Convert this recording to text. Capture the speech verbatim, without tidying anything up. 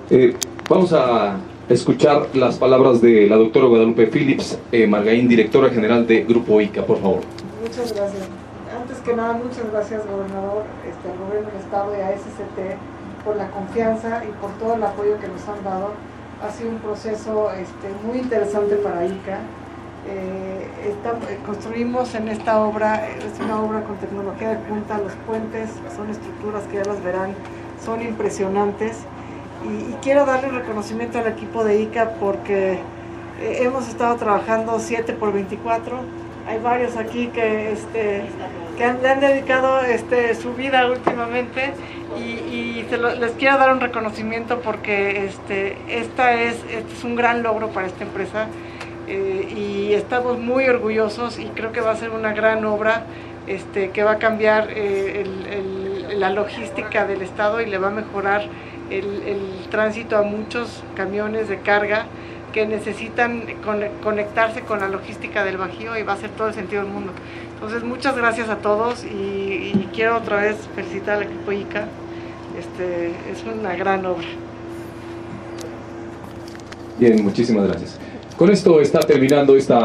Eh, vamos a escuchar las palabras de la doctora Guadalupe Phillips eh, Margaín, directora general de Grupo I C A, por favor. Muchas gracias. Antes que nada, muchas gracias, gobernador, este, al gobierno del estado y a S C T por la confianza y por todo el apoyo que nos han dado. Ha sido un proceso este, muy interesante para I C A. Eh, está, construimos en esta obra, es una obra con tecnología de punta, los puentes son estructuras que ya las verán, son impresionantes. Y, y quiero darle un reconocimiento al equipo de I C A porque eh, hemos estado trabajando siete por veinticuatro. Hay varios aquí que, este, que han, le han dedicado este, su vida últimamente y, y se lo, les quiero dar un reconocimiento porque este, esta es, este es un gran logro para esta empresa eh, y estamos muy orgullosos y creo que va a ser una gran obra este, que va a cambiar eh, el, el, la logística del estado y le va a mejorar el, el tránsito a muchos camiones de carga que necesitan conectarse con la logística del Bajío y va a hacer todo el sentido del mundo. Entonces, muchas gracias a todos y, y quiero otra vez felicitar al equipo I C A. Este, es una gran obra. Bien, muchísimas gracias. Con esto está terminando esta